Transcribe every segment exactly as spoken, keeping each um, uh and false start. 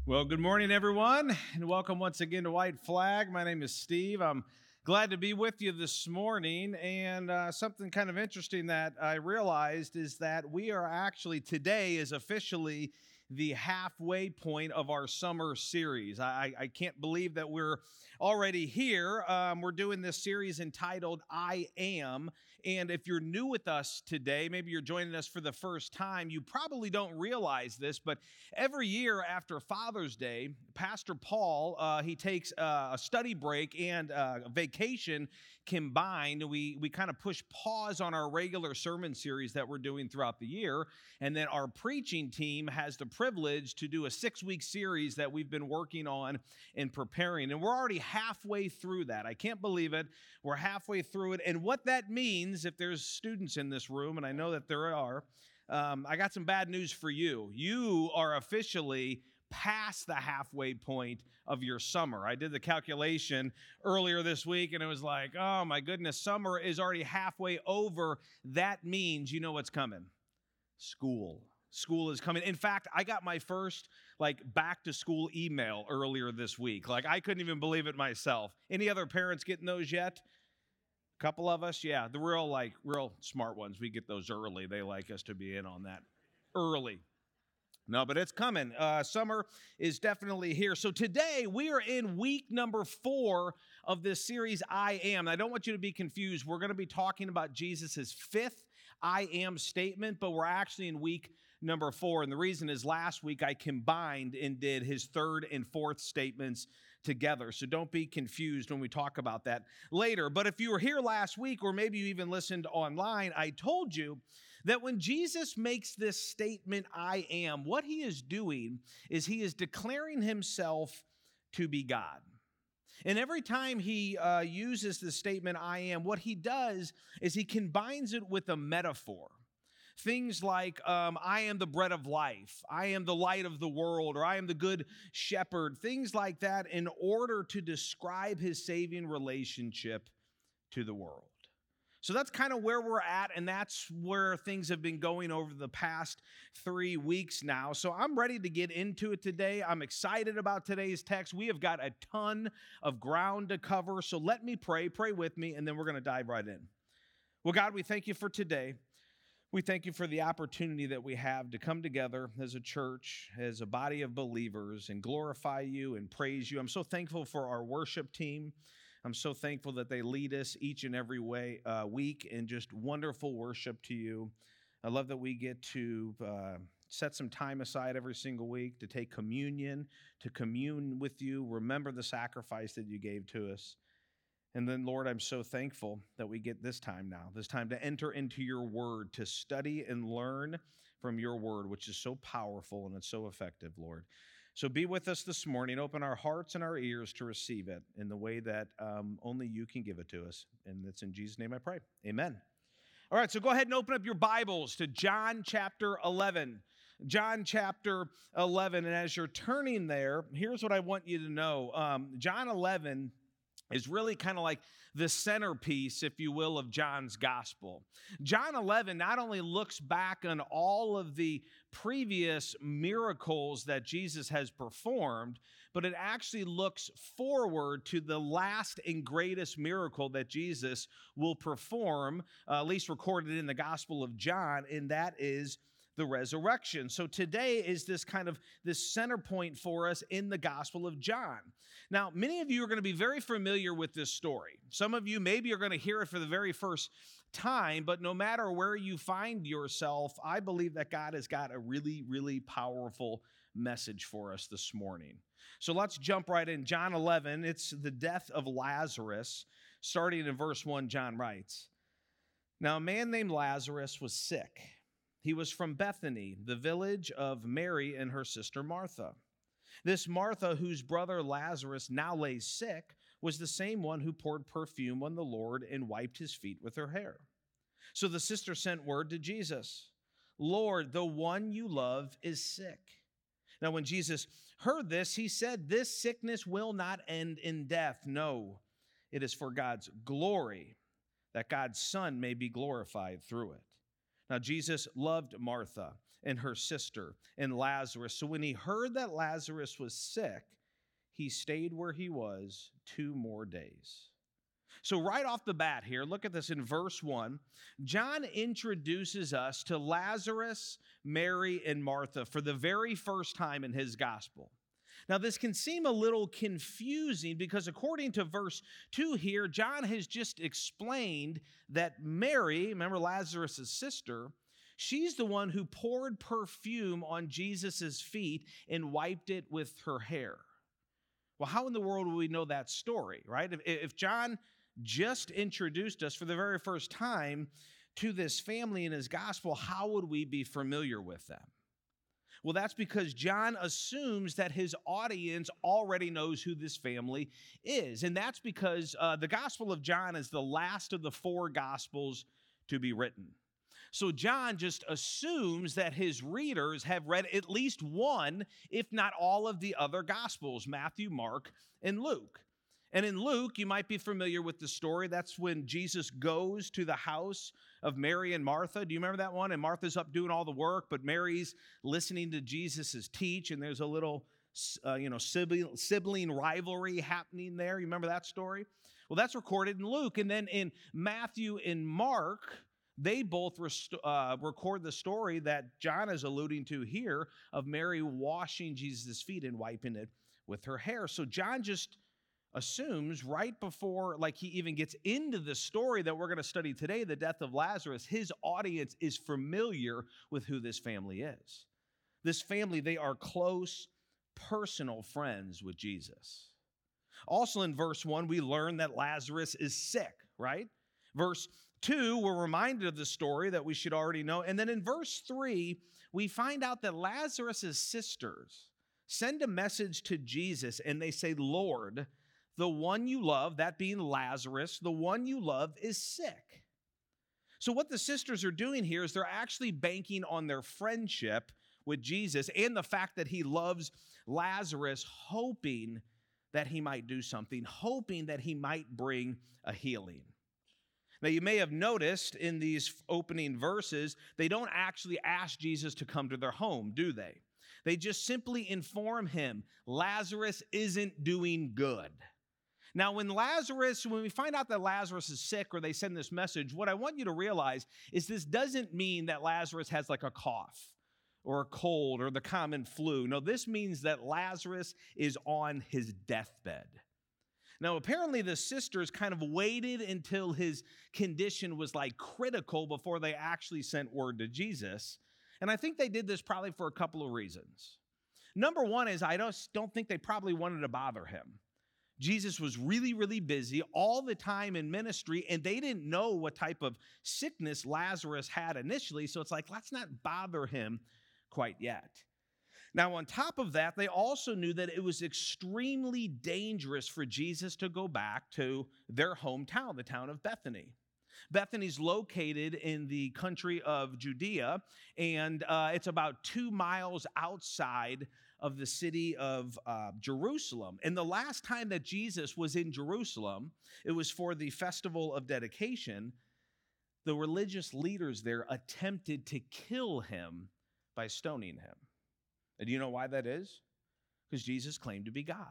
Well, good morning, everyone, and welcome once again to White Flag. My name is Steve. I'm glad to be with you this morning, and uh, something kind of interesting that I realized is that we are actually, today is officially the halfway point of our summer series. I, I can't believe that we're already here. Um, we're doing this series entitled I Am, and if you're new with us today, maybe you're joining us for the first time, you probably don't realize this, but every year after Father's Day, Pastor Paul, uh, he takes uh, a study break and uh, a vacation combined. We, we kind of push pause on our regular sermon series that we're doing throughout the year, and then our preaching team has the privilege to do a six-week series that we've been working on and preparing, and we're already halfway through that. I can't believe it. We're halfway through it, and what that means, if there's students in this room, and I know that there are, um, I got some bad news for you. You are officially past the halfway point of your summer. I did the calculation earlier this week, and it was like, oh my goodness, summer is already halfway over. That means you know what's coming. School. School is coming. In fact, I got my first like back to school email earlier this week. Like I couldn't even believe it myself. Any other parents getting those yet? A couple of us? Yeah, the real like real smart ones. We get those early. They like us to be in on that early. No, but it's coming. Uh, summer is definitely here. So today we are in week number four of this series, I Am. I don't want you to be confused. We're going to be talking about Jesus' fifth I Am statement, but we're actually in week number four. And the reason is last week I combined and did his third and fourth statements together. So don't be confused when we talk about that later. But if you were here last week, or maybe you even listened online, I told you that when Jesus makes this statement, I am, what he is doing is he is declaring himself to be God. And every time he uh, uses the statement, I am, what he does is he combines it with a metaphor. Things like, um, I am the bread of life, I am the light of the world, or I am the good shepherd, things like that in order to describe his saving relationship to the world. So that's kind of where we're at, and that's where things have been going over the past three weeks now. So I'm ready to get into it today. I'm excited about today's text. We have got a ton of ground to cover, so let me pray. Pray with me, and then we're going to dive right in. Well, God, we thank you for today. We thank you for the opportunity that we have to come together as a church, as a body of believers, and glorify you and praise you. I'm so thankful for our worship team. I'm so thankful that they lead us each and every way, uh, week in just wonderful worship to you. I love that we get to uh, set some time aside every single week to take communion, to commune with you, remember the sacrifice that you gave to us. And then, Lord, I'm so thankful that we get this time now, this time to enter into your word, to study and learn from your word, which is so powerful and it's so effective, Lord. So be with us this morning. Open our hearts and our ears to receive it in the way that um, only you can give it to us. And it's in Jesus' name I pray. Amen. All right, so go ahead and open up your Bibles to John chapter eleven. John chapter eleven. And as you're turning there, here's what I want you to know. Um, John eleven is really kind of like the centerpiece, if you will, of John's gospel. John eleven not only looks back on all of the previous miracles that Jesus has performed, but it actually looks forward to the last and greatest miracle that Jesus will perform, uh, at least recorded in the Gospel of John, and that is the resurrection. So today is this kind of this center point for us in the Gospel of John. Now, many of you are going to be very familiar with this story. Some of you maybe are going to hear it for the very first time, but no matter where you find yourself, I believe that God has got a really, really powerful message for us this morning. So let's jump right in. John eleven, it's the death of Lazarus. Starting in verse one, John writes, "Now a man named Lazarus was sick. He was from Bethany, the village of Mary and her sister Martha. This Martha, whose brother Lazarus now lay sick, was the same one who poured perfume on the Lord and wiped his feet with her hair. So the sister sent word to Jesus, 'Lord, the one you love is sick.' Now when Jesus heard this, he said, 'This sickness will not end in death. No, it is for God's glory, that God's Son may be glorified through it.' Now, Jesus loved Martha and her sister and Lazarus. So when he heard that Lazarus was sick, he stayed where he was two more days. So right off the bat here, look at this in verse one. John introduces us to Lazarus, Mary, and Martha for the very first time in his gospel. Now, this can seem a little confusing because according to verse two here, John has just explained that Mary, remember Lazarus' sister, she's the one who poured perfume on Jesus' feet and wiped it with her hair. Well, how in the world would we know that story, right? If, if John just introduced us for the very first time to this family in his gospel, how would we be familiar with them? Well, that's because John assumes that his audience already knows who this family is. And that's because uh, the Gospel of John is the last of the four Gospels to be written. So John just assumes that his readers have read at least one, if not all of the other Gospels, Matthew, Mark, and Luke. And in Luke, you might be familiar with the story. That's when Jesus goes to the house of Mary and Martha. Do you remember that one? And Martha's up doing all the work, but Mary's listening to Jesus' teach, and there's a little uh, you know, sibling, sibling rivalry happening there. You remember that story? Well, that's recorded in Luke. And then in Matthew and Mark, they both rest- uh, record the story that John is alluding to here of Mary washing Jesus' feet and wiping it with her hair. So John just assumes right before, like he even gets into the story that we're going to study today, the death of Lazarus, his audience is familiar with who this family is. This family, they are close, personal friends with Jesus. Also in verse one, we learn that Lazarus is sick, right? Verse two, we're reminded of the story that we should already know. And then in verse three, we find out that Lazarus' sisters send a message to Jesus and they say, Lord, the one you love, that being Lazarus, the one you love is sick. So what the sisters are doing here is they're actually banking on their friendship with Jesus and the fact that he loves Lazarus, hoping that he might do something, hoping that he might bring a healing. Now, you may have noticed in these opening verses, they don't actually ask Jesus to come to their home, do they? They just simply inform him, Lazarus isn't doing good. Now, when Lazarus, when we find out that Lazarus is sick or they send this message, what I want you to realize is this doesn't mean that Lazarus has like a cough or a cold or the common flu. No, this means that Lazarus is on his deathbed. Now, apparently the sisters kind of waited until his condition was like critical before they actually sent word to Jesus. And I think they did this probably for a couple of reasons. Number one is I don't, don't think they probably wanted to bother him. Jesus was really, really busy all the time in ministry, and they didn't know what type of sickness Lazarus had initially, so it's like, let's not bother him quite yet. Now, on top of that, they also knew that it was extremely dangerous for Jesus to go back to their hometown, the town of Bethany. Bethany's located in the country of Judea, and uh, it's about two miles outside of the city of uh, Jerusalem. And the last time that Jesus was in Jerusalem, it was for the festival of dedication. The religious leaders there attempted to kill him by stoning him. And do you know why that is? Because Jesus claimed to be God.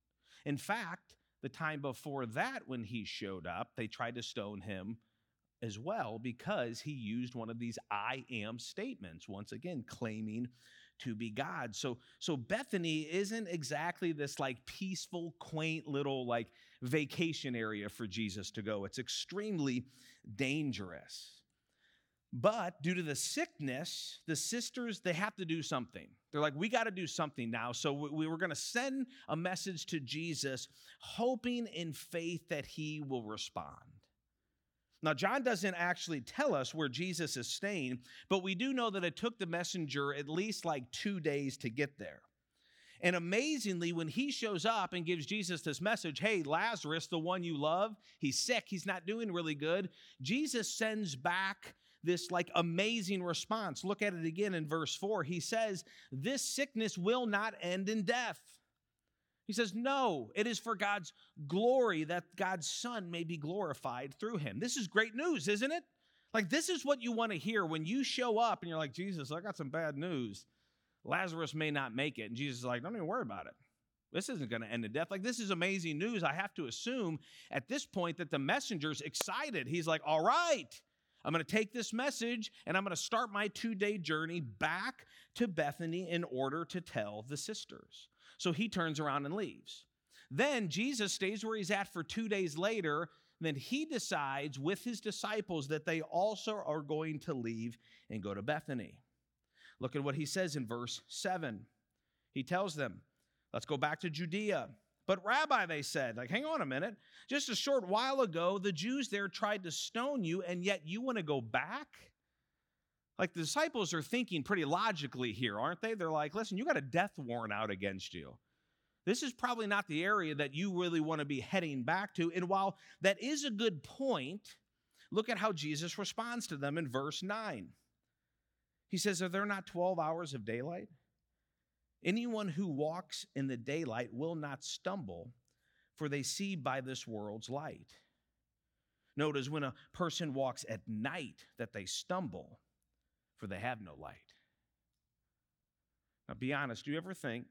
In fact, the time before that, when he showed up, they tried to stone him as well because he used one of these I am statements, once again claiming to be God. So, so Bethany isn't exactly this like peaceful, quaint little like vacation area for Jesus to go. It's extremely dangerous. But due to the sickness, the sisters, they have to do something. They're like, we got to do something now. So we, we were going to send a message to Jesus, hoping in faith that he will respond. Now, John doesn't actually tell us where Jesus is staying, but we do know that it took the messenger at least like two days to get there. And amazingly, when he shows up and gives Jesus this message, hey, Lazarus, the one you love, he's sick, he's not doing really good, Jesus sends back this like amazing response. Look at it again in verse four. He says, this sickness will not end in death. He says, no, it is for God's glory that God's Son may be glorified through him. This is great news, isn't it? Like, this is what you want to hear when you show up and you're like, Jesus, I got some bad news. Lazarus may not make it. And Jesus is like, don't even worry about it. This isn't going to end in death. Like, this is amazing news. I have to assume at this point that the messenger's excited. He's like, all right, I'm going to take this message and I'm going to start my two-day journey back to Bethany in order to tell the sisters. So he turns around and leaves. Then Jesus stays where he's at for two days later. Then he decides with his disciples that they also are going to leave and go to Bethany. Look at what he says in verse seven. He tells them, let's go back to Judea. But Rabbi, they said, like, hang on a minute. Just a short while ago, the Jews there tried to stone you, and yet you want to go back? Like, the disciples are thinking pretty logically here, aren't they? They're like, listen, you got a death warrant out against you. This is probably not the area that you really want to be heading back to. And while that is a good point, look at how Jesus responds to them in verse nine. He says, are there not twelve hours of daylight? Anyone who walks in the daylight will not stumble, for they see by this world's light. Notice when a person walks at night that they stumble, for they have no light. Now, be honest, do you ever think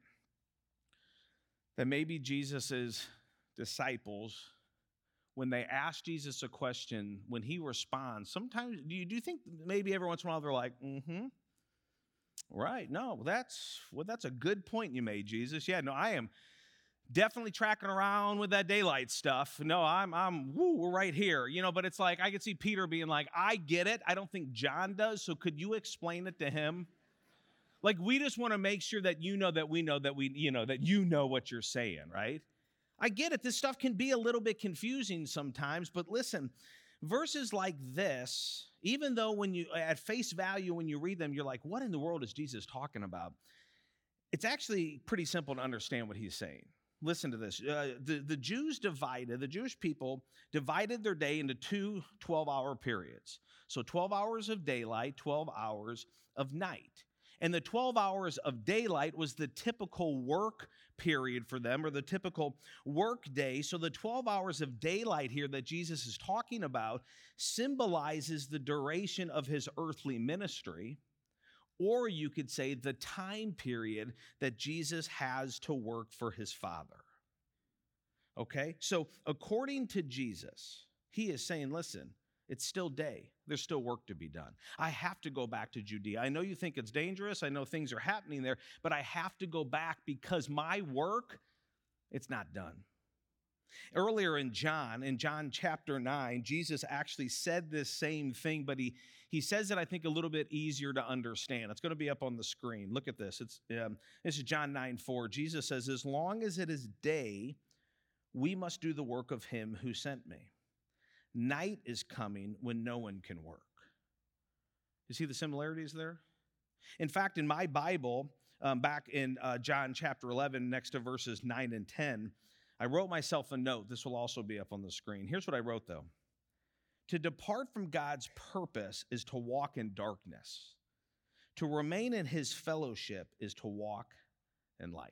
that maybe Jesus' disciples, when they ask Jesus a question, when he responds, sometimes, do you, do you think maybe every once in a while they're like, mm-hmm, right, no, that's, well, that's a good point you made, Jesus. Yeah, no, I am definitely tracking around with that daylight stuff. No, I'm, I'm, woo, we're right here. You know, but it's like, I could see Peter being like, I get it. I don't think John does, so could you explain it to him? Like, we just want to make sure that you know that we know that we, you know, that you know what you're saying, right? I get it. This stuff can be a little bit confusing sometimes, but listen, verses like this, even though when you, at face value, when you read them, you're like, what in the world is Jesus talking about? It's actually pretty simple to understand what he's saying. Listen to this. Uh, the, the Jews divided, the Jewish people divided their day into two twelve-hour periods. So twelve hours of daylight, twelve hours of night. And the twelve hours of daylight was the typical work period for them, or the typical work day. So the twelve hours of daylight here that Jesus is talking about symbolizes the duration of his earthly ministry, or you could say the time period that Jesus has to work for his Father. Okay? So according to Jesus, he is saying, listen, it's still day. There's still work to be done. I have to go back to Judea. I know you think it's dangerous. I know things are happening there, but I have to go back because my work, it's not done. Earlier in John, in John chapter nine, Jesus actually said this same thing, but he, he says it, I think, a little bit easier to understand. It's going to be up on the screen. Look at this. It's um, this is John nine four. Jesus says, as long as it is day, we must do the work of him who sent me. Night is coming when no one can work. You see the similarities there? In fact, in my Bible, um, back in uh, John chapter eleven, next to verses nine and ten, I wrote myself a note. This will also be up on the screen. Here's what I wrote, though. To depart from God's purpose is to walk in darkness. To remain in his fellowship is to walk in light.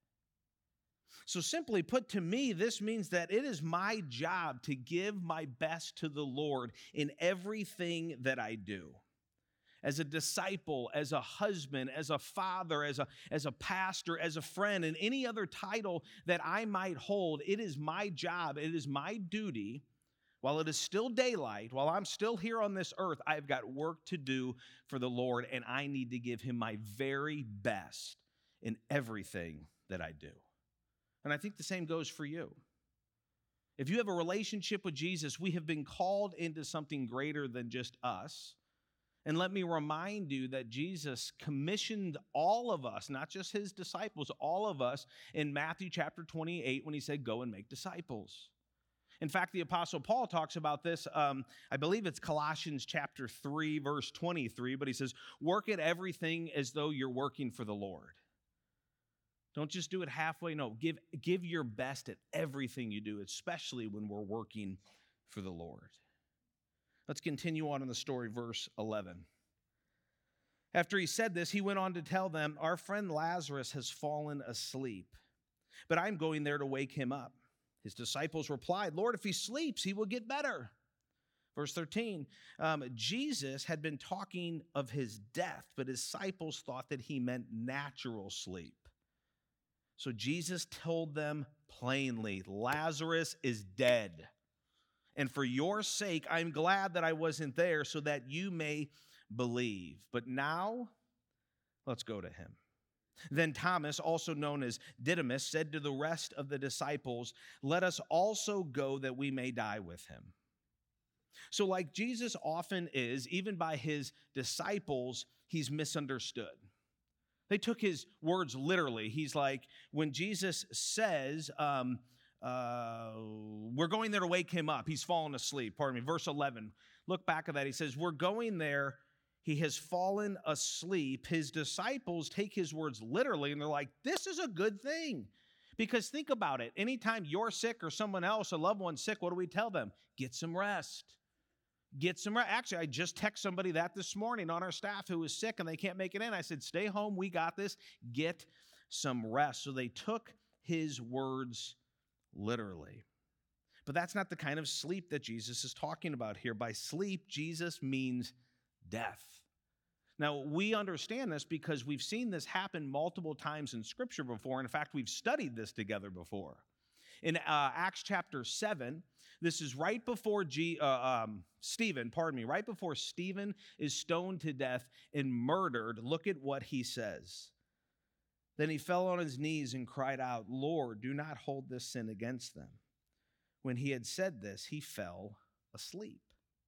So simply put, to me, this means that it is my job to give my best to the Lord in everything that I do. As a disciple, as a husband, as a father, as a, as a pastor, as a friend, and any other title that I might hold, it is my job, it is my duty, while it is still daylight, while I'm still here on this earth, I've got work to do for the Lord, and I need to give him my very best in everything that I do. And I think the same goes for you. If you have a relationship with Jesus, we have been called into something greater than just us. And let me remind you that Jesus commissioned all of us, not just his disciples, all of us in Matthew chapter twenty-eight when he said, go and make disciples. In fact, the Apostle Paul talks about this, um, I believe it's Colossians chapter three, verse twenty-three, but he says, work at everything as though you're working for the Lord. Don't just do it halfway. No, give, give your best at everything you do, especially when we're working for the Lord. Let's continue on in the story, verse eleven. After he said this, he went on to tell them, our friend Lazarus has fallen asleep, but I'm going there to wake him up. His disciples replied, Lord, if he sleeps, he will get better. Verse thirteen, um, Jesus had been talking of his death, but his disciples thought that he meant natural sleep. So Jesus told them plainly, Lazarus is dead. And for your sake, I'm glad that I wasn't there so that you may believe. But now, let's go to him. Then Thomas, also known as Didymus, said to the rest of the disciples, let us also go that we may die with him. So like Jesus often is, even by his disciples, he's misunderstood. They took his words literally. He's like, when Jesus says, um, uh, we're going there to wake him up, he's fallen asleep. Pardon me, verse eleven. Look back at that. He says, we're going there. He has fallen asleep. His disciples take his words literally, and they're like, this is a good thing. Because think about it. Anytime you're sick or someone else, a loved one's sick, what do we tell them? Get some rest. Get some rest. Actually, I just texted somebody that this morning on our staff who was sick and they can't make it in. I said, stay home. We got this. Get some rest. So they took his words literally. But that's not the kind of sleep that Jesus is talking about here. By sleep, Jesus means death. Now, we understand this because we've seen this happen multiple times in Scripture before. In fact, we've studied this together before. In uh, Acts chapter seven, this is right before G, uh, um, Stephen, pardon me, right before Stephen is stoned to death and murdered. Look at what he says. Then he fell on his knees and cried out, Lord, do not hold this sin against them. When he had said this, he fell asleep.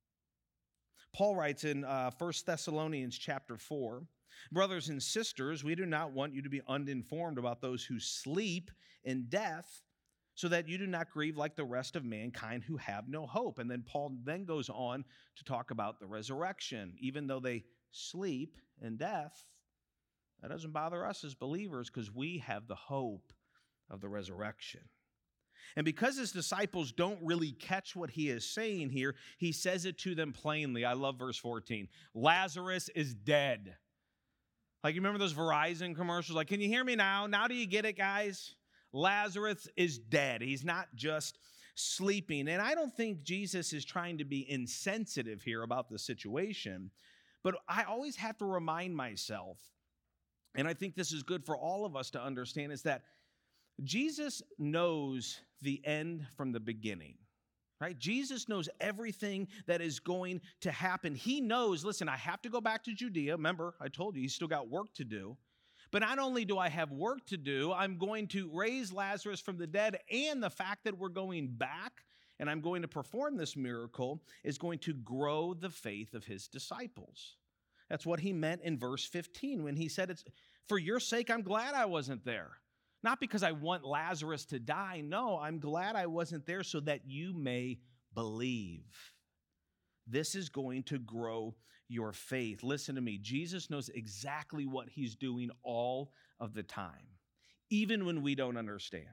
Paul writes in uh, First Thessalonians chapter four, brothers and sisters, we do not want you to be uninformed about those who sleep in death, so that you do not grieve like the rest of mankind who have no hope. And then Paul then goes on to talk about the resurrection. Even though they sleep in death, that doesn't bother us as believers because we have the hope of the resurrection. And because his disciples don't really catch what he is saying here, he says it to them plainly. I love verse fourteen. Lazarus is dead. Like, you remember those Verizon commercials? Like, can you hear me now? Now do you get it, guys? Lazarus is dead. He's not just sleeping. And I don't think Jesus is trying to be insensitive here about the situation, but I always have to remind myself, and I think this is good for all of us to understand, is that Jesus knows the end from the beginning, right? Jesus knows everything that is going to happen. He knows, listen, I have to go back to Judea. Remember, I told you, he's still got work to do. But not only do I have work to do, I'm going to raise Lazarus from the dead, and the fact that we're going back and I'm going to perform this miracle is going to grow the faith of his disciples. That's what he meant in verse fifteen when he said, "It's for your sake, I'm glad I wasn't there. Not because I want Lazarus to die. No, I'm glad I wasn't there so that you may believe." This is going to grow your faith. Listen to me. Jesus knows exactly what he's doing all of the time, even when we don't understand.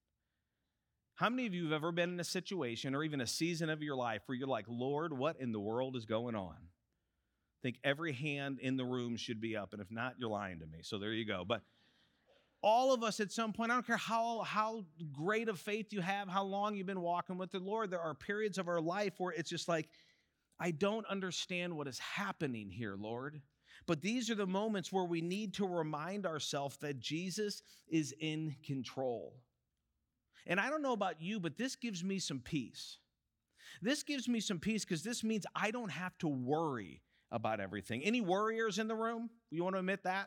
How many of you have ever been in a situation or even a season of your life where you're like, Lord, what in the world is going on? I think every hand in the room should be up, and if not, you're lying to me. So there you go. But all of us at some point, I don't care how, how great of faith you have, how long you've been walking with the Lord, there are periods of our life where it's just like, I don't understand what is happening here, Lord. But these are the moments where we need to remind ourselves that Jesus is in control. And I don't know about you, but this gives me some peace. This gives me some peace because this means I don't have to worry about everything. Any worriers in the room? You want to admit that?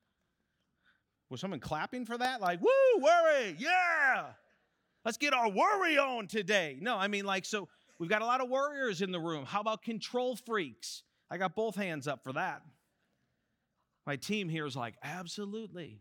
Was someone clapping for that? Like, woo, worry, yeah. Let's get our worry on today. No, I mean like, so we've got a lot of worriers in the room. How about control freaks? I got both hands up for that. My team here is like, absolutely.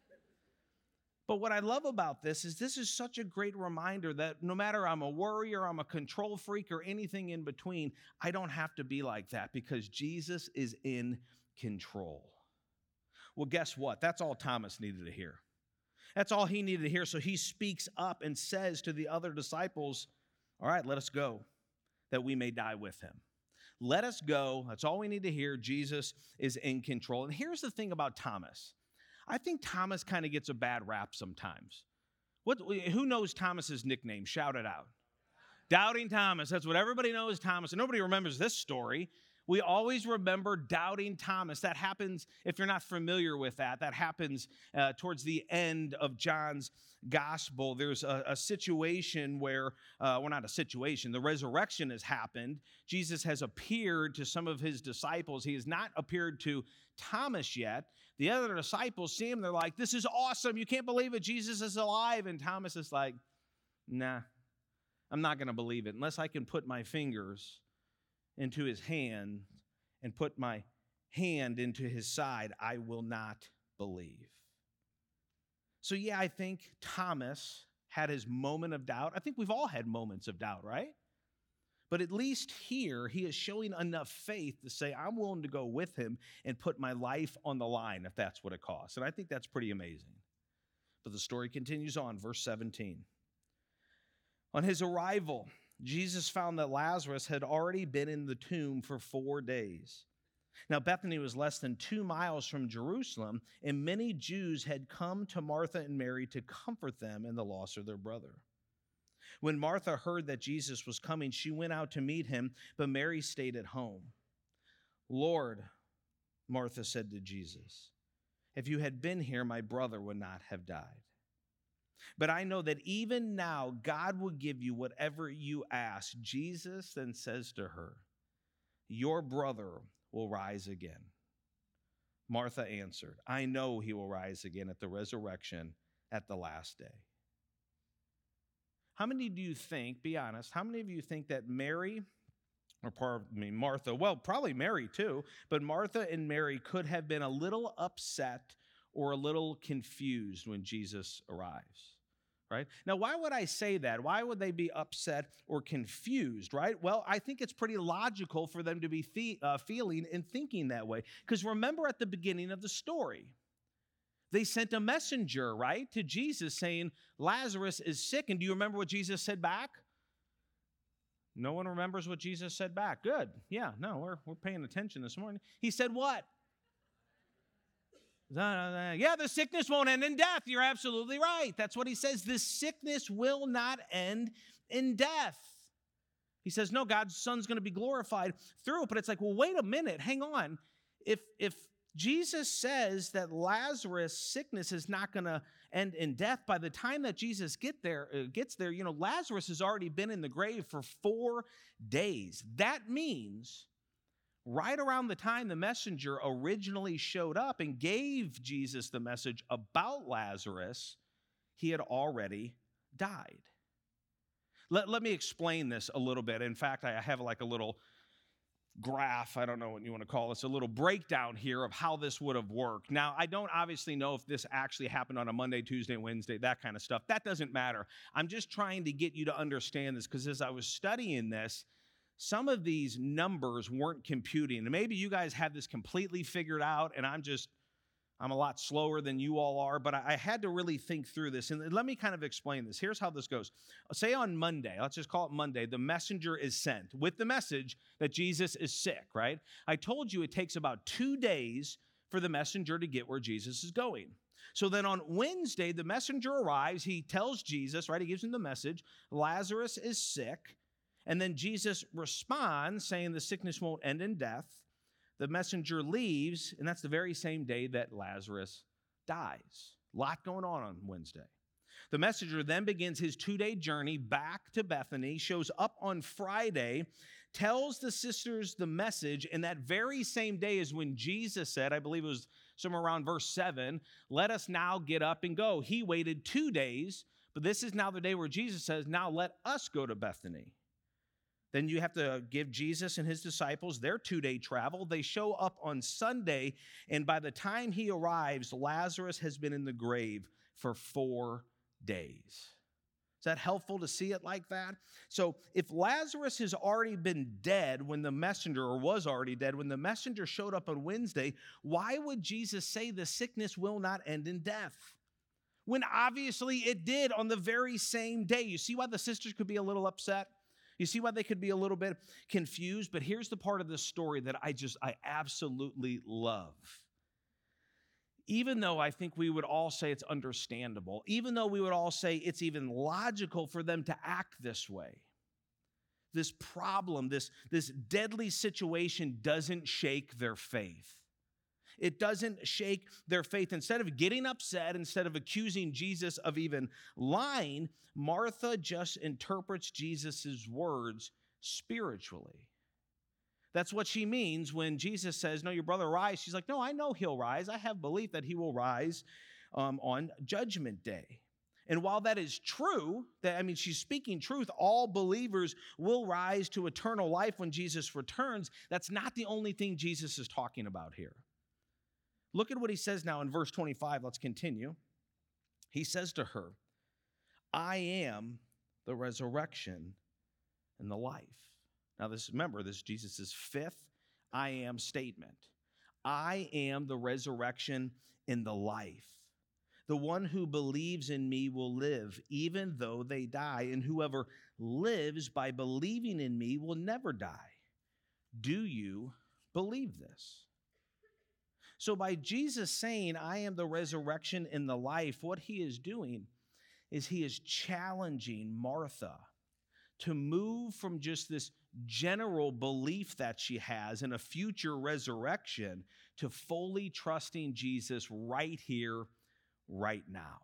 But what I love about this is this is such a great reminder that no matter I'm a worrier, I'm a control freak, or anything in between, I don't have to be like that because Jesus is in control. Well, guess what? That's all Thomas needed to hear. That's all he needed to hear. So he speaks up and says to the other disciples, all right, let us go that we may die with him. Let us go. That's all we need to hear. Jesus is in control. And here's the thing about Thomas. I think Thomas kind of gets a bad rap sometimes. What, who knows Thomas's nickname? Shout it out. Doubting Thomas. That's what everybody knows Thomas. And nobody remembers this story. We always remember Doubting Thomas. That happens, if you're not familiar with that, that happens uh, towards the end of John's gospel. There's a, a situation where, uh, well, not a situation, the resurrection has happened. Jesus has appeared to some of his disciples. He has not appeared to Thomas yet. The other disciples see him. They're like, this is awesome. You can't believe it. Jesus is alive. And Thomas is like, nah, I'm not going to believe it unless I can put my fingers into his hand and put my hand into his side. I will not believe. So yeah, I think Thomas had his moment of doubt. I think we've all had moments of doubt, right? But at least here, he is showing enough faith to say, I'm willing to go with him and put my life on the line if that's what it costs. And I think that's pretty amazing. But the story continues on, verse seventeen. On his arrival, Jesus found that Lazarus had already been in the tomb for four days. Now, Bethany was less than two miles from Jerusalem, and many Jews had come to Martha and Mary to comfort them in the loss of their brother. When Martha heard that Jesus was coming, she went out to meet him, but Mary stayed at home. Lord, Martha said to Jesus, if you had been here, my brother would not have died. But I know that even now God will give you whatever you ask. Jesus then says to her, your brother will rise again. Martha answered, I know he will rise again at the resurrection at the last day. How many do you think, be honest, how many of you think that Mary, or pardon me, Martha, well, probably Mary too, but Martha and Mary could have been a little upset or a little confused when Jesus arrives? Right? Now, why would I say that? Why would they be upset or confused, right? Well, I think it's pretty logical for them to be fe- uh, feeling and thinking that way. Because remember at the beginning of the story, they sent a messenger, right, to Jesus saying, Lazarus is sick. And do you remember what Jesus said back? No one remembers what Jesus said back. Good. Yeah, no, we're, we're paying attention this morning. He said what? Yeah, the sickness won't end in death. You're absolutely right. That's what he says. This sickness will not end in death. He says, no, God's son's going to be glorified through it. But it's like, well, wait a minute. Hang on. If, if Jesus says that Lazarus' sickness is not going to end in death, by the time that Jesus get there, uh, gets there, you know, Lazarus has already been in the grave for four days. That means right around the time the messenger originally showed up and gave Jesus the message about Lazarus, he had already died. Let, let me explain this a little bit. In fact, I have like a little graph, I don't know what you want to call this, a little breakdown here of how this would have worked. Now, I don't obviously know if this actually happened on a Monday, Tuesday, Wednesday, that kind of stuff. That doesn't matter. I'm just trying to get you to understand this because as I was studying this, some of these numbers weren't computing. And maybe you guys have this completely figured out, and I'm just, I'm a lot slower than you all are, but I, I had to really think through this. And let me kind of explain this. Here's how this goes. Say on Monday, let's just call it Monday, the messenger is sent with the message that Jesus is sick, right? I told you it takes about two days for the messenger to get where Jesus is going. So then on Wednesday, the messenger arrives. He tells Jesus, right? He gives him the message, Lazarus is sick. And then Jesus responds saying the sickness won't end in death. The messenger leaves, and that's the very same day that Lazarus dies. A lot going on on Wednesday. The messenger then begins his two-day journey back to Bethany, shows up on Friday, tells the sisters the message, and that very same day is when Jesus said, I believe it was somewhere around verse seven, let us now get up and go. He waited two days, but this is now the day where Jesus says, now let us go to Bethany. Then you have to give Jesus and his disciples their two-day travel. They show up on Sunday, and by the time he arrives, Lazarus has been in the grave for four days. Is that helpful to see it like that? So if Lazarus has already been dead when the messenger, or was already dead when the messenger showed up on Wednesday, why would Jesus say the sickness will not end in death? When obviously it did on the very same day. You see why the sisters could be a little upset? You see why they could be a little bit confused? But here's the part of the story that I just, I absolutely love. Even though I think we would all say it's understandable, even though we would all say it's even logical for them to act this way, this problem, this, this deadly situation doesn't shake their faith. It doesn't shake their faith. Instead of getting upset, instead of accusing Jesus of even lying, Martha just interprets Jesus' words spiritually. That's what she means when Jesus says, no, your brother rise. She's like, no, I know he'll rise. I have belief that he will rise um, on Judgment Day. And while that is true, that I mean, she's speaking truth, all believers will rise to eternal life when Jesus returns. That's not the only thing Jesus is talking about here. Look at what he says now in verse twenty-five. Let's continue. He says to her, I am the resurrection and the life. Now, this remember, this is Jesus' fifth I am statement. I am the resurrection and the life. The one who believes in me will live, even though they die, and whoever lives by believing in me will never die. Do you believe this? So by Jesus saying, I am the resurrection and the life, what he is doing is he is challenging Martha to move from just this general belief that she has in a future resurrection to fully trusting Jesus right here, right now.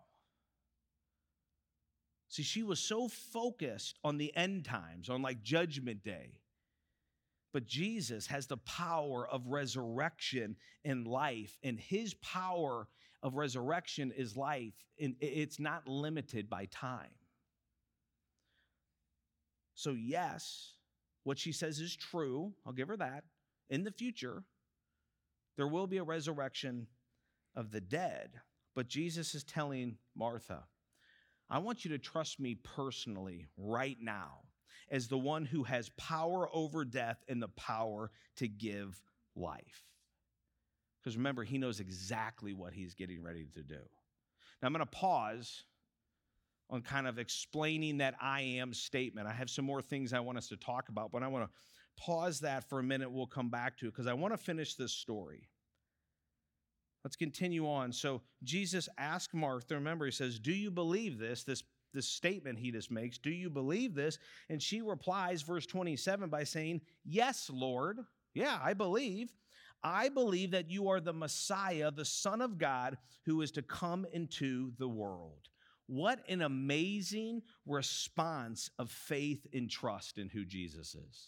See, she was so focused on the end times, on like Judgment Day. But Jesus has the power of resurrection and life, and his power of resurrection is life, and it's not limited by time. So yes, what she says is true. I'll give her that. In the future, there will be a resurrection of the dead. But Jesus is telling Martha, I want you to trust me personally right now as the one who has power over death and the power to give life. Because remember, he knows exactly what he's getting ready to do. Now I'm going to pause on kind of explaining that I am statement. I have some more things I want us to talk about, but I want to pause that for a minute. We'll come back to it because I want to finish this story. Let's continue on. So Jesus asked Martha, remember, he says, do you believe this, this, this statement he just makes? Do you believe this? And she replies, verse twenty-seven, by saying, yes, Lord. Yeah, I believe. I believe that you are the Messiah, the Son of God, who is to come into the world. What an amazing response of faith and trust in who Jesus is.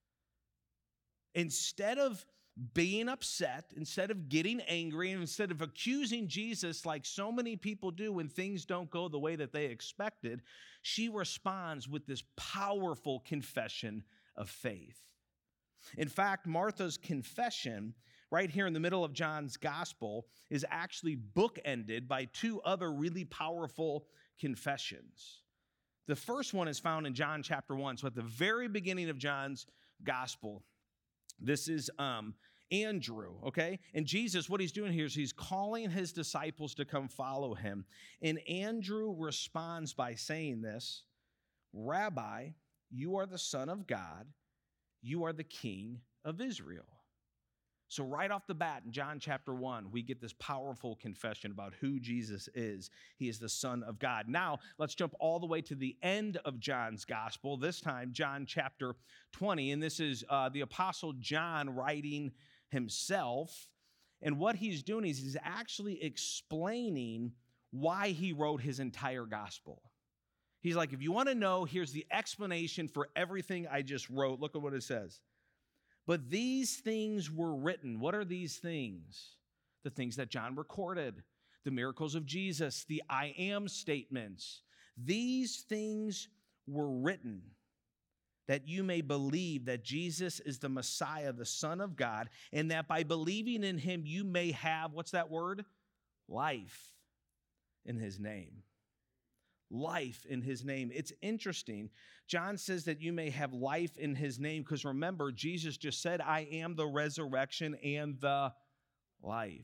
Instead of being upset, instead of getting angry, and instead of accusing Jesus like so many people do when things don't go the way that they expected, she responds with this powerful confession of faith. In fact, Martha's confession, right here in the middle of John's gospel, is actually bookended by two other really powerful confessions. The first one is found in John chapter one. So at the very beginning of John's gospel, this is um, Andrew, okay? And Jesus, what he's doing here is he's calling his disciples to come follow him. And Andrew responds by saying this, Rabbi, you are the Son of God. You are the King of Israel. So right off the bat in John chapter one, we get this powerful confession about who Jesus is. He is the Son of God. Now, let's jump all the way to the end of John's gospel, this time John chapter twenty, and this is uh, the Apostle John writing himself. And what he's doing is he's actually explaining why he wrote his entire gospel. He's like, if you want to know, here's the explanation for everything I just wrote. Look at what it says. But these things were written. What are these things? The things that John recorded, the miracles of Jesus, the I am statements. These things were written that you may believe that Jesus is the Messiah, the Son of God, and that by believing in him, you may have, what's that word? Life in his name. Life in his name. It's interesting. John says that you may have life in his name because remember, Jesus just said, I am the resurrection and the life.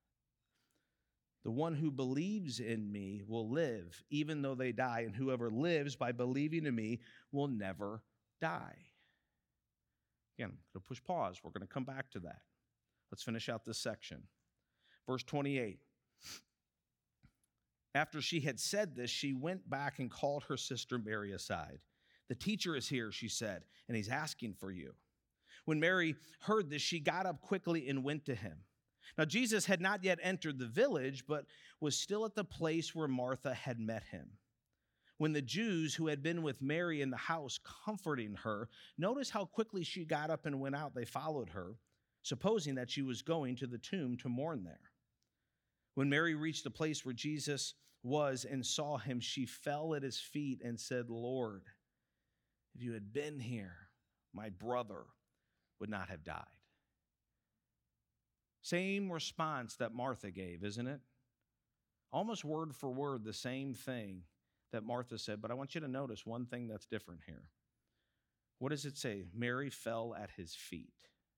The one who believes in me will live even though they die, and whoever lives by believing in me will never die. Again, I'm going to push pause. We're going to come back to that. Let's finish out this section. Verse twenty-eight. After she had said this, she went back and called her sister Mary aside. "The teacher is here," she said, "and he's asking for you." When Mary heard this, she got up quickly and went to him. Now, Jesus had not yet entered the village, but was still at the place where Martha had met him. When the Jews who had been with Mary in the house comforting her noticed how quickly she got up and went out, they followed her, supposing that she was going to the tomb to mourn there. When Mary reached the place where Jesus was and saw him, she fell at his feet and said, "Lord, if you had been here, my brother would not have died." Same response that Martha gave, isn't it? Almost word for word, the same thing that Martha said, but I want you to notice one thing that's different here. What does it say? Mary fell at his feet.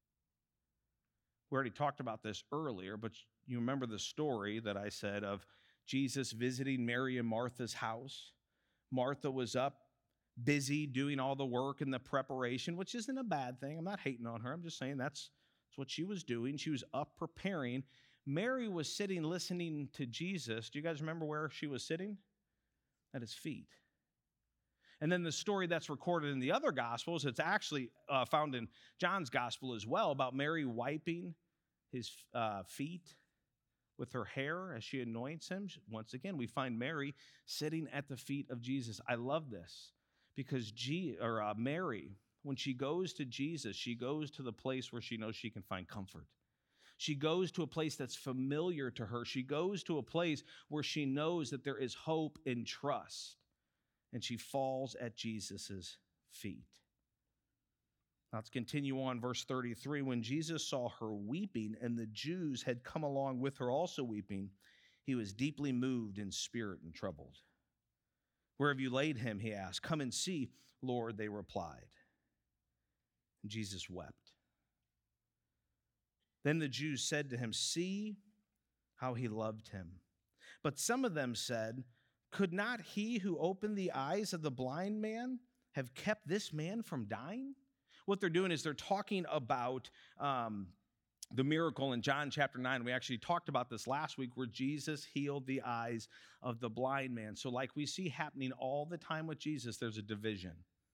We already talked about this earlier, but you remember the story that I said of Jesus visiting Mary and Martha's house. Martha was up, busy doing all the work and the preparation, which isn't a bad thing. I'm not hating on her. I'm just saying that's, that's what she was doing. She was up preparing. Mary was sitting listening to Jesus. Do you guys remember where she was sitting? At his feet. And then the story that's recorded in the other Gospels, it's actually uh, found in John's Gospel as well, about Mary wiping his uh, feet with her hair as she anoints him. Once again, we find Mary sitting at the feet of Jesus. I love this because G, or, uh, Mary, when she goes to Jesus, she goes to the place where she knows she can find comfort. She goes to a place that's familiar to her. She goes to a place where she knows that there is hope and trust. And she falls at Jesus' feet. Now let's continue on, verse thirty-three. When Jesus saw her weeping, and the Jews had come along with her also weeping, he was deeply moved in spirit and troubled. "Where have you laid him?" he asked. "Come and see, Lord," they replied. And Jesus wept. Then the Jews said to him, "See how he loved him." But some of them said, "Could not he who opened the eyes of the blind man have kept this man from dying?" What they're doing is they're talking about um, the miracle in John chapter nine. We actually talked about this last week where Jesus healed the eyes of the blind man. So like we see happening all the time with Jesus, there's a division.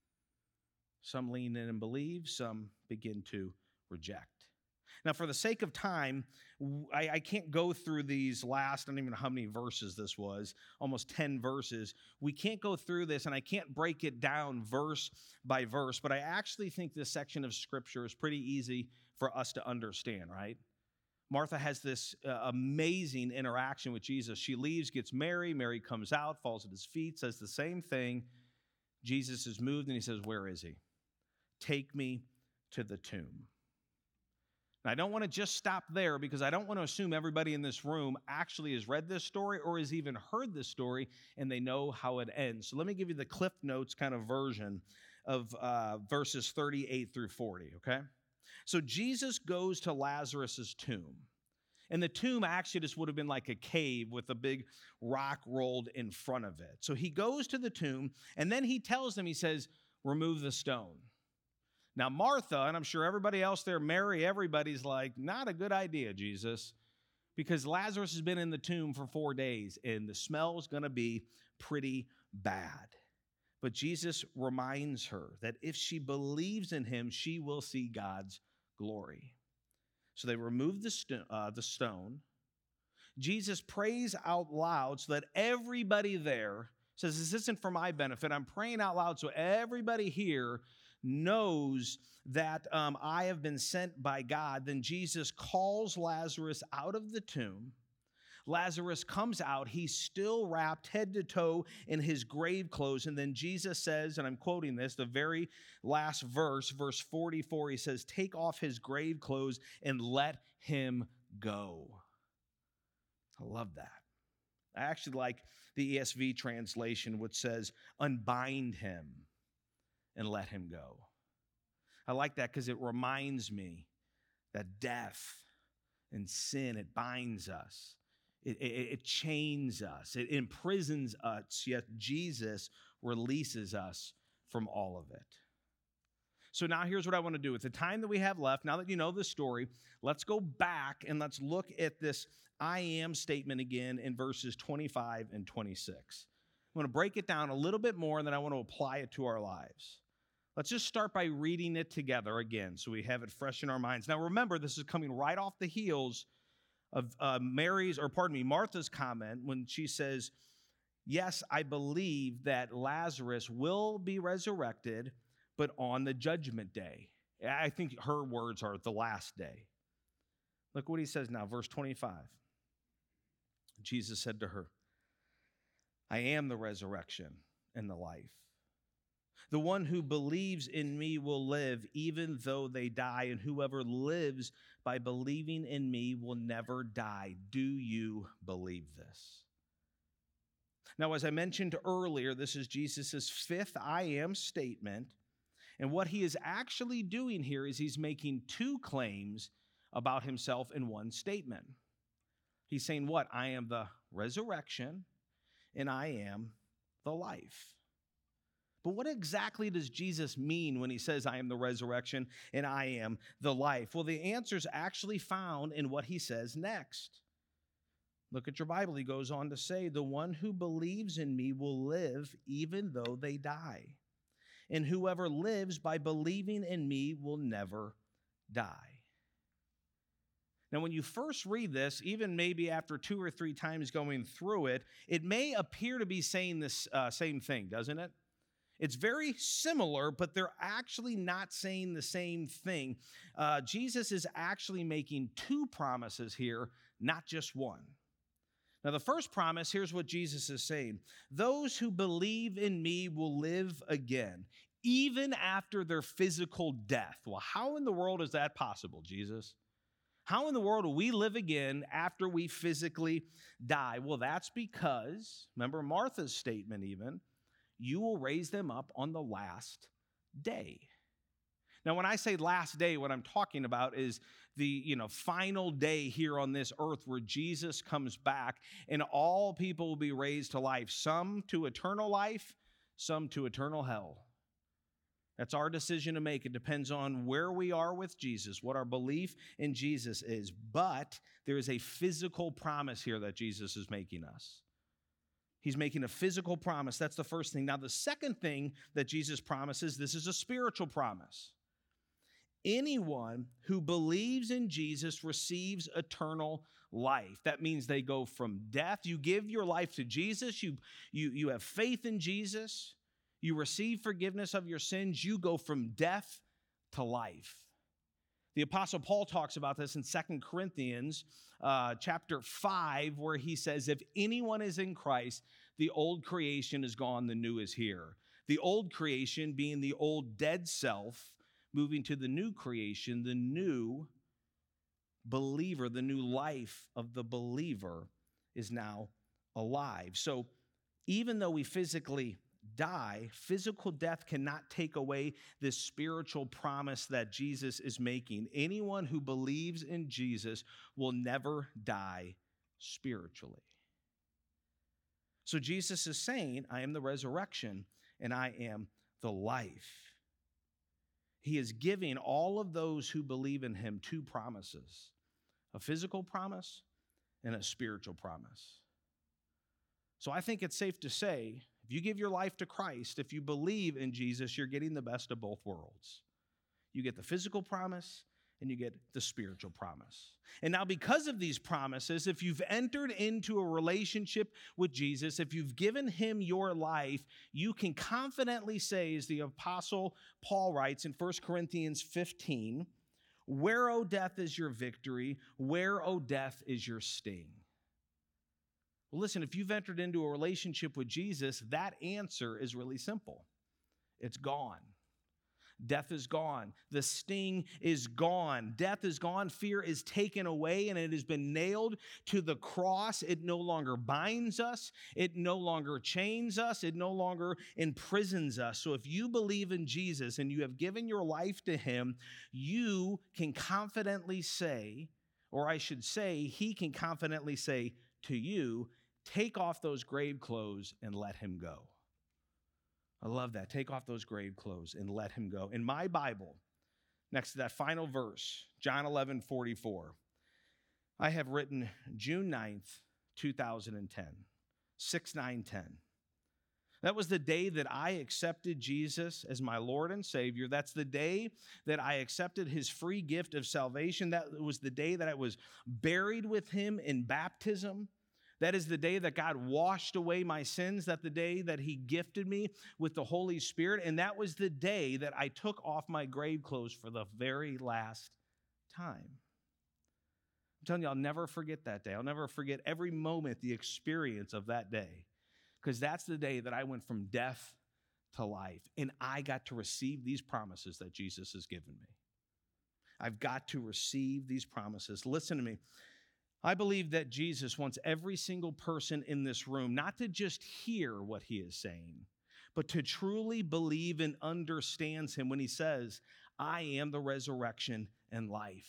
Some lean in and believe, some begin to reject. Now, for the sake of time, I, I can't go through these last, I don't even know how many verses this was, almost ten verses. We can't go through this, and I can't break it down verse by verse, but I actually think this section of Scripture is pretty easy for us to understand, right? Martha has this uh, amazing interaction with Jesus. She leaves, gets Mary. Mary comes out, falls at his feet, says the same thing. Jesus is moved, and he says, "Where is he? Take me to the tomb." I don't want to just stop there because I don't want to assume everybody in this room actually has read this story or has even heard this story and they know how it ends. So let me give you the Cliff Notes kind of version of uh, verses thirty-eight through forty, okay? So Jesus goes to Lazarus' tomb. And the tomb actually just would have been like a cave with a big rock rolled in front of it. So he goes to the tomb and then he tells them, he says, "Remove the stone." Now, Martha, and I'm sure everybody else there, Mary, everybody's like, "Not a good idea, Jesus," because Lazarus has been in the tomb for four days, and the smell is going to be pretty bad. But Jesus reminds her that if she believes in him, she will see God's glory. So they remove the, st- uh, the stone. Jesus prays out loud so that everybody there says, "This isn't for my benefit. I'm praying out loud so everybody here knows that um, I have been sent by God." Then Jesus calls Lazarus out of the tomb. Lazarus comes out. He's still wrapped head to toe in his grave clothes. And then Jesus says, and I'm quoting this, the very last verse, verse forty-four, he says, "Take off his grave clothes and let him go." I love that. I actually like the E S V translation, which says, "Unbind him and let him go." I like that because it reminds me that death and sin, it binds us. It, it, it chains us. It imprisons us, yet Jesus releases us from all of it. So now here's what I want to do. With the time that we have left, now that you know the story, let's go back and let's look at this "I am" statement again in verses twenty-five and twenty-six. I'm going to break it down a little bit more, and then I want to apply it to our lives. Let's just start by reading it together again so we have it fresh in our minds. Now, remember, this is coming right off the heels of uh, Mary's, or pardon me, Martha's comment when she says, yes, I believe that Lazarus will be resurrected, but on the judgment day. I think her words are the last day. Look what he says now, verse twenty-five. Jesus said to her, I am the resurrection and the life. The one who believes in me will live even though they die, and whoever lives by believing in me will never die. Do you believe this? Now, as I mentioned earlier, this is Jesus' fifth I am statement. And what he is actually doing here is he's making two claims about himself in one statement. He's saying what? I am the resurrection and I am the life. But what exactly does Jesus mean when he says, I am the resurrection and I am the life? Well, the answer is actually found in what he says next. Look at your Bible. He goes on to say, the one who believes in me will live even though they die. And whoever lives by believing in me will never die. Now, when you first read this, even maybe after two or three times going through it, it may appear to be saying this uh, same thing, doesn't it? It's very similar, but they're actually not saying the same thing. Uh, Jesus is actually making two promises here, not just one. Now, the first promise, here's what Jesus is saying. Those who believe in me will live again, even after their physical death. Well, how in the world is that possible, Jesus? How in the world will we live again after we physically die? Well, that's because, remember Martha's statement even, you will raise them up on the last day. Now, when I say last day, what I'm talking about is the, you know, final day here on this earth where Jesus comes back and all people will be raised to life, some to eternal life, some to eternal hell. That's our decision to make. It depends on where we are with Jesus, what our belief in Jesus is. But there is a physical promise here that Jesus is making us. He's making a physical promise. That's the first thing. Now, the second thing that Jesus promises, this is a spiritual promise. Anyone who believes in Jesus receives eternal life. That means they go from death. You give your life to Jesus. You, you, you have faith in Jesus. You receive forgiveness of your sins. You go from death to life. The Apostle Paul talks about this in Second Corinthians uh, chapter five, where he says, if anyone is in Christ, the old creation is gone, the new is here. The old creation being the old dead self, moving to the new creation, the new believer, the new life of the believer is now alive. So even though we physically die, physical death cannot take away this spiritual promise that Jesus is making. Anyone who believes in Jesus will never die spiritually. So Jesus is saying, I am the resurrection and I am the life. He is giving all of those who believe in him two promises, a physical promise and a spiritual promise. So I think it's safe to say, if you give your life to Christ, if you believe in Jesus, you're getting the best of both worlds. You get the physical promise and you get the spiritual promise. And now because of these promises, if you've entered into a relationship with Jesus, if you've given him your life, you can confidently say, as the Apostle Paul writes in First Corinthians fifteen, where, O death, is your victory? Where, O death, is your sting? Well, listen, if you've entered into a relationship with Jesus, that answer is really simple. It's gone. Death is gone. The sting is gone. Death is gone. Fear is taken away, and it has been nailed to the cross. It no longer binds us. It no longer chains us. It no longer imprisons us. So if you believe in Jesus and you have given your life to him, you can confidently say, or I should say, he can confidently say to you, take off those grave clothes and let him go. I love that. Take off those grave clothes and let him go. In my Bible, next to that final verse, John eleven forty-four, I have written June ninth, two thousand ten, six nine ten. That was the day that I accepted Jesus as my Lord and Savior. That's the day that I accepted his free gift of salvation. That was the day that I was buried with him in baptism. That is the day that God washed away my sins. That the day that he gifted me with the Holy Spirit. And that was the day that I took off my grave clothes for the very last time. I'm telling you, I'll never forget that day. I'll never forget every moment, the experience of that day. Because that's the day that I went from death to life. And I got to receive these promises that Jesus has given me. I've got to receive these promises. Listen to me. I believe that Jesus wants every single person in this room not to just hear what he is saying, but to truly believe and understand him when he says, I am the resurrection and life.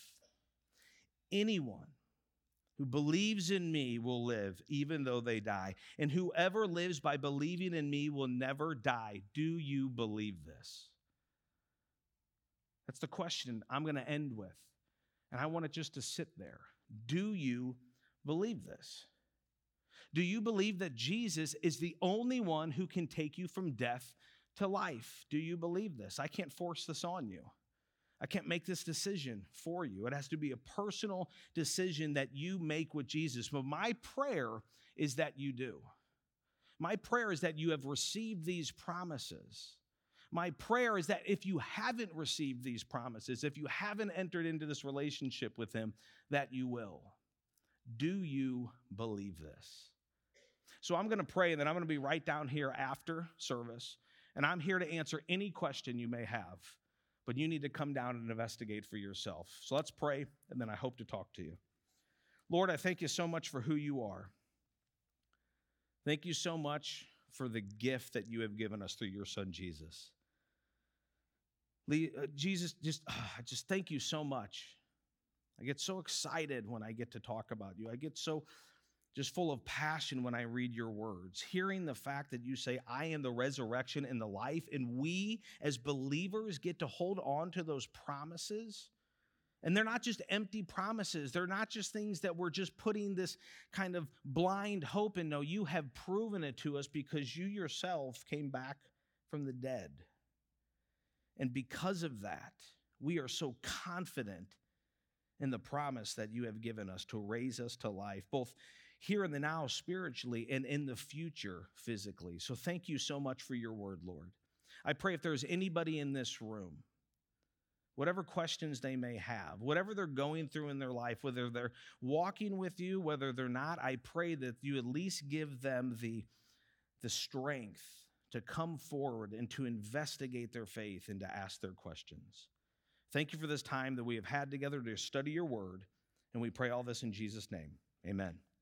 Anyone who believes in me will live even though they die. And whoever lives by believing in me will never die. Do you believe this? That's the question I'm going to end with. And I want it just to sit there. Do you believe this? Do you believe that Jesus is the only one who can take you from death to life? Do you believe this? I can't force this on you. I can't make this decision for you. It has to be a personal decision that you make with Jesus. But my prayer is that you do. My prayer is that you have received these promises. My prayer is that if you haven't received these promises, if you haven't entered into this relationship with him, that you will. Do you believe this? So I'm going to pray, and then I'm going to be right down here after service, and I'm here to answer any question you may have. But you need to come down and investigate for yourself. So let's pray, and then I hope to talk to you. Lord, I thank you so much for who you are. Thank you so much for the gift that you have given us through your son, Jesus. Jesus, just, just thank you so much. I get so excited when I get to talk about you. I get so just full of passion when I read your words, hearing the fact that you say, I am the resurrection and the life, and we as believers get to hold on to those promises. And they're not just empty promises. They're not just things that we're just putting this kind of blind hope in. No, you have proven it to us because you yourself came back from the dead. And because of that, we are so confident in the promise that you have given us to raise us to life, both here in the now spiritually and in the future physically. So thank you so much for your word, Lord. I pray if there's anybody in this room, whatever questions they may have, whatever they're going through in their life, whether they're walking with you, whether they're not, I pray that you at least give them the, the strength to come forward and to investigate their faith and to ask their questions. Thank you for this time that we have had together to study your word, and we pray all this in Jesus' name. Amen.